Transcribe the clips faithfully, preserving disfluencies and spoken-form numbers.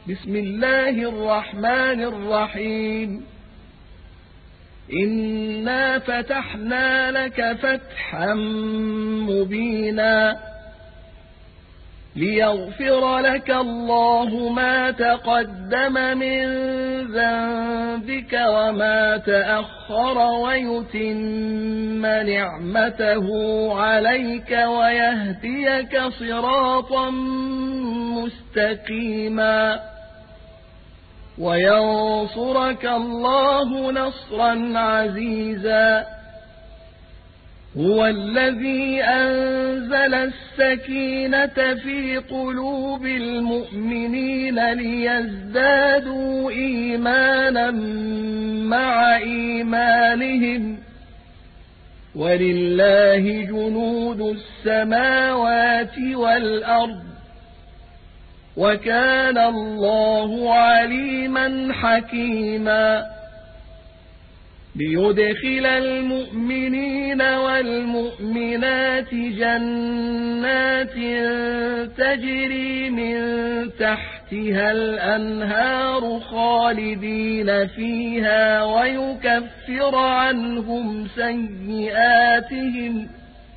بسم الله الرحمن الرحيم إنا فتحنا لك فتحا مبينا ليغفر لك الله ما تقدم من ذنبك وما تأخر ويتم نعمته عليك ويهديك صراطا مستقيما وينصرك الله نصرا عزيزا هو الذي أنزل السكينة في قلوب المؤمنين ليزدادوا إيمانا مع إيمانهم ولله جنود السماوات والأرض وكان الله عليما حكيما ليدخل المؤمنين والمؤمنات جنات تجري من تحتها الأنهار خالدين فيها ويكفر عنهم سيئاتهم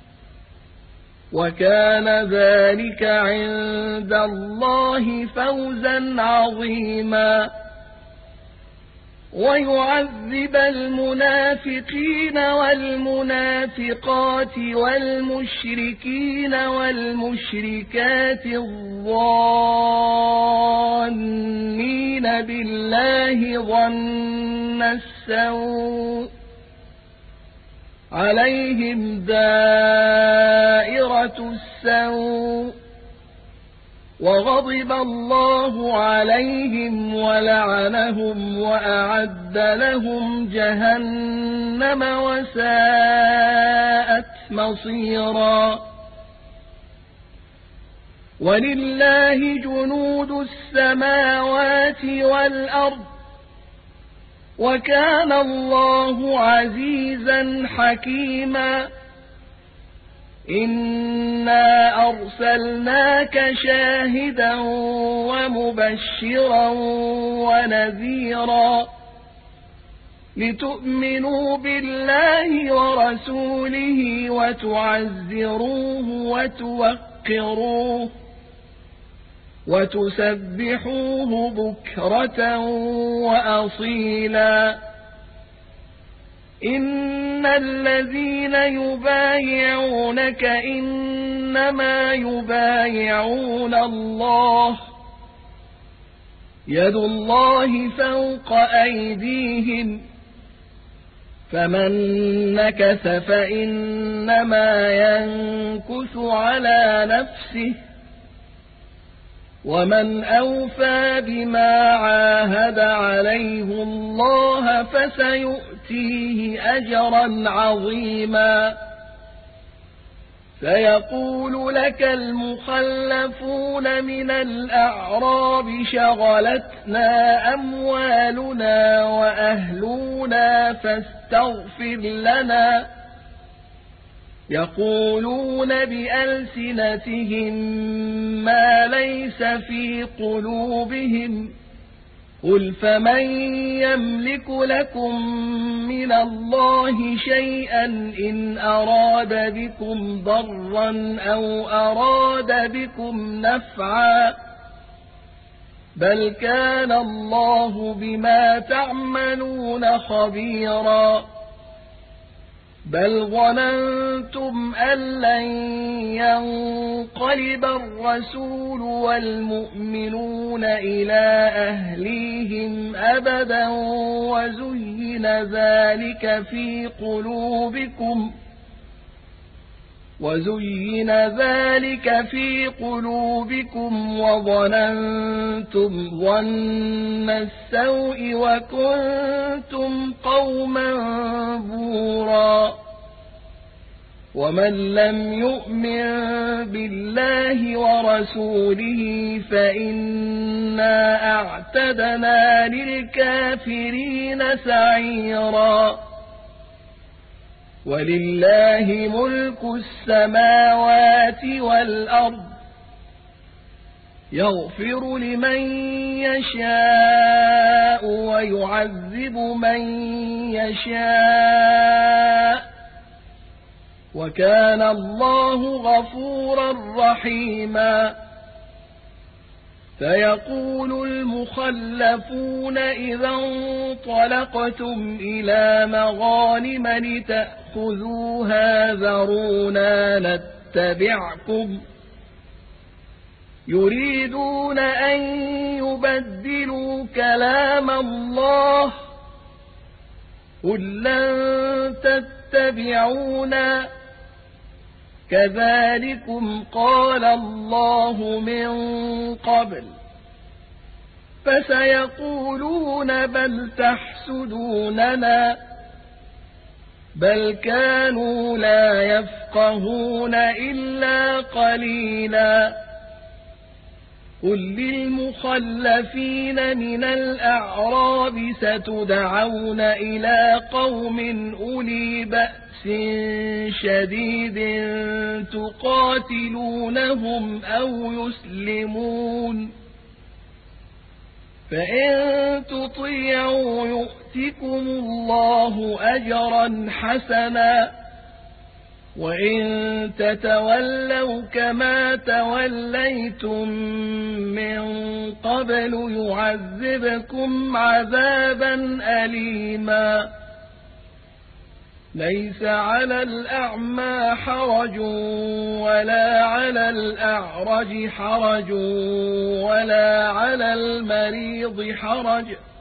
وكان ذلك عند الله فوزا عظيما ويعذب المنافقين والمنافقات والمشركين والمشركات الظانين بالله ظن السوء عليهم دائرة السوء وغضب الله عليهم ولعنهم وأعد لهم جهنم وساءت مصيرا ولله جنود السماوات والأرض وكان الله عزيزا حكيما إنا أرسلناك شاهدا ومبشرا ونذيرا لتؤمنوا بالله ورسوله وتعزروه وتوقروه وتسبحوه بكرة وأصيلا إن الذين يبايعونك إنما يبايعون الله يد الله فوق أيديهم فمن نكث فإنما ينكث على نفسه ومن أوفى بما عاهد عليه الله فسيؤتيه أجرا عظيما سيقول لك المخلفون من الأعراب شغلتنا أموالنا وأهلنا فاستغفر لنا يقولون بألسنتهم ما ليس في قلوبهم قل فمن يملك لكم من الله شيئا إن أراد بكم ضرا أو أراد بكم نفعا بل كان الله بما تعملون خبيرا بل ظننتم أن لن ينقلب الرسول والمؤمنون إلى أهليهم أبدا وزين ذلك في قلوبكم وزين ذلك في قلوبكم وظننتم ظن السوء وكنتم قوما بورا ومن لم يؤمن بالله ورسوله فإنا أعتدنا للكافرين سعيرا ولله ملك السماوات والأرض يغفر لمن يشاء ويعذب من يشاء وكان الله غفورا رحيما سيقول المخلفون إذا انطلقتم إلى مغانم لتأخذوها ذرونا نتبعكم يريدون أن يبدلوا كلام الله قل لن تتبعونا كذلكم قال الله من قبل فسيقولون بل تحسدوننا بل كانوا لا يفقهون إلا قليلا قل للمخلفين من الأعراب ستدعون إلى قوم أولي بأس شديد تقاتلونهم أو يسلمون فإن تطيعوا يؤتكم الله أجرا حسنا وإن تتولوا كما توليتم من قبل يعذبكم عذابا أليما ليس على الأعمى حرج ولا على الأعرج حرج ولا على المريض حرج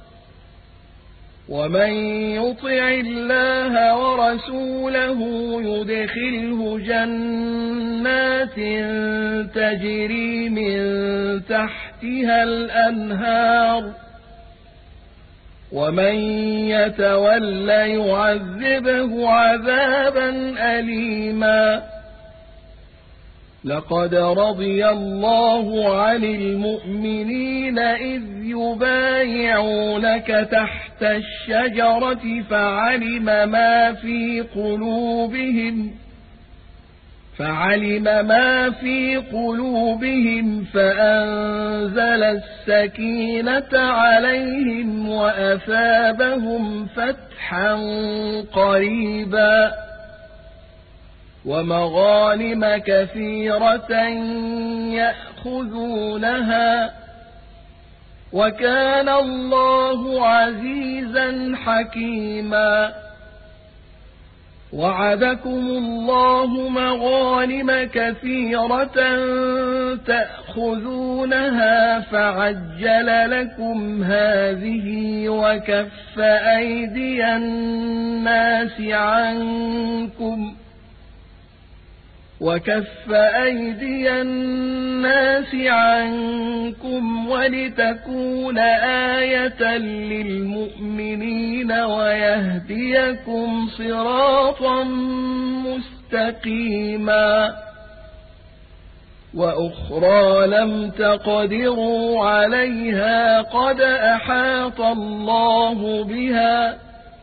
ومن يطع الله ورسوله يدخله جنات تجري من تحتها الأنهار ومن يتول يعذبه عذابا أليما لقد رضي الله عن المؤمنين إذ يبايعونك تحت الشجرة فعلم ما في قلوبهم فعلم ما في قلوبهم فأنزل السكينة عليهم وأثابهم فتحا قريبا ومغانم كثيرة يأخذونها وكان الله عزيزا حكيما وعدكم الله مغانم كثيرة تأخذونها فعجل لكم هذه وكف أيدي الناس عنكم وكف أيدي الناس عنكم ولتكون آية للمؤمنين ويهديكم صراطا مستقيما وأخرى لم تقدروا عليها قد أحاط الله بها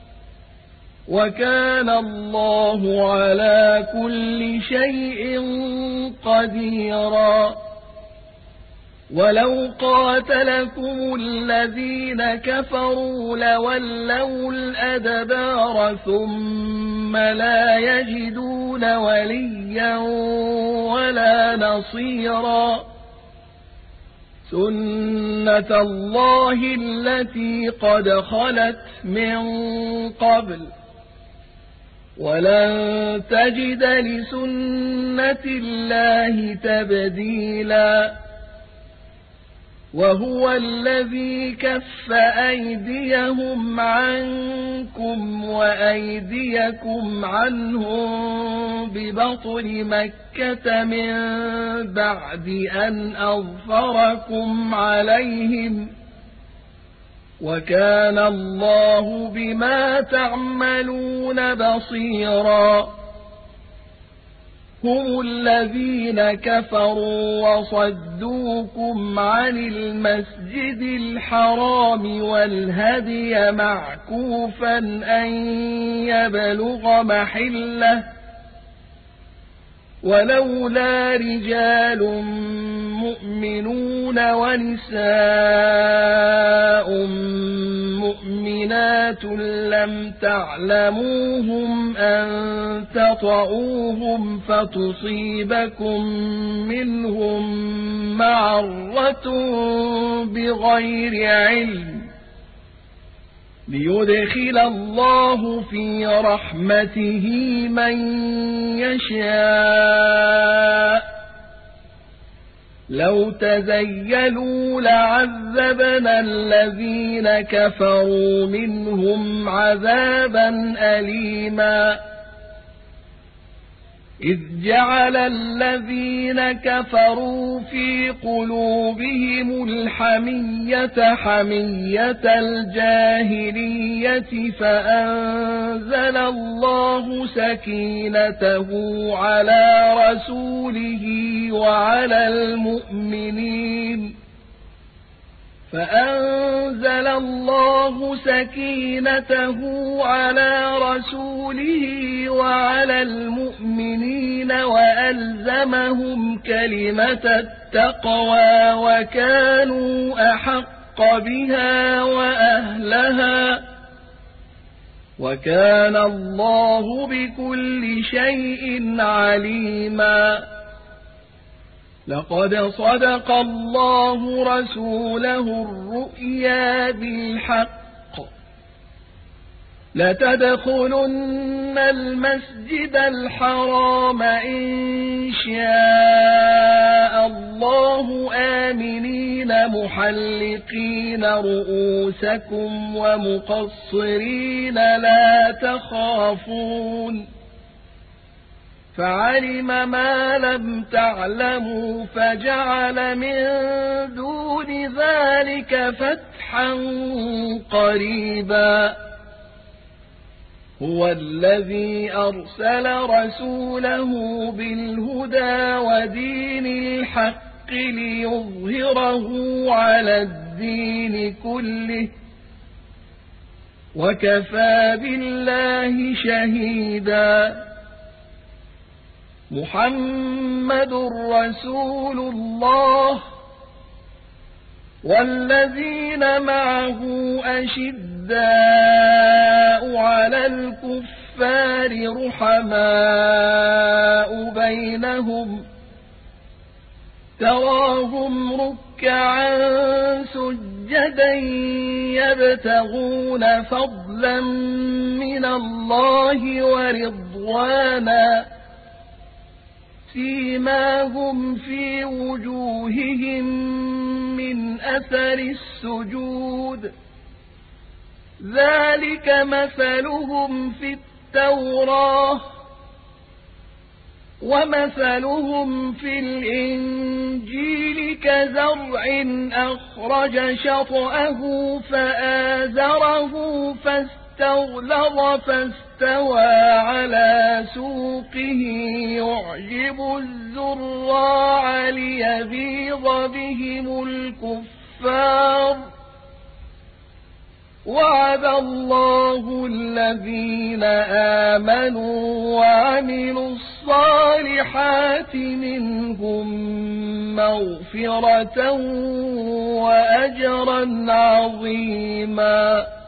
وكان الله على كل شيء قديرا ولو قاتلكم الذين كفروا لولوا الأدبار ثم لا يجدون وليا ولا نصيرا سنة الله التي قد خلت من قبل ولن تجد لسنة الله تبديلا وهو الذي كف أيديهم عنكم وأيديكم عنهم ببطن مكة من بعد أن أظفركم عليهم وكان الله بما تعملون بصيرا هم الذين كفروا وصدوكم عن المسجد الحرام والهدي معكوفا أن يبلغ محله ولولا رجال مؤمنون مؤمنون ونساء مؤمنات لم تعلموهم أن تطؤوهم فتصيبكم منهم معرة بغير علم ليدخل الله في رحمته من يشاء لو تزيلوا لعذبنا الذين كفروا منهم عذابا أليما إذ جعل الذين كفروا في قلوبهم الحمية حمية الجاهلية فأنزل الله سكينته على رسوله وعلى المؤمنين فأنزل الله سكينته على رسوله وعلى المؤمنين وألزمهم كلمة التقوى وكانوا أحق بها وأهلها وكان الله بكل شيء عليما لقد صدق الله رسوله الرؤيا بالحق لتدخلن المسجد الحرام إن شاء الله آمنين محلقين رؤوسكم ومقصرين لا تخافون فعلم ما لم تعلموا فجعل من دون ذلك فتحا قريبا هو الذي أرسل رسوله بالهدى ودين الحق ليظهره على الدين كله وكفى بالله شهيدا محمد رسول الله والذين معه أشداء على الكفار رحماء بينهم تراهم ركعا سجدا يبتغون فضلا من الله ورضوانا سيماهم في وجوههم من أثر السجود ذلك مثلهم في التوراة ومثلهم في الإنجيل كزرع أخرج شطأه فآزره فاستغلظ فاستوى على سوقه يعجب الزراع ليغيظ بهم الكفار وعد الله الذين آمنوا وعملوا الصالحات منهم مغفرة وأجرا عظيما.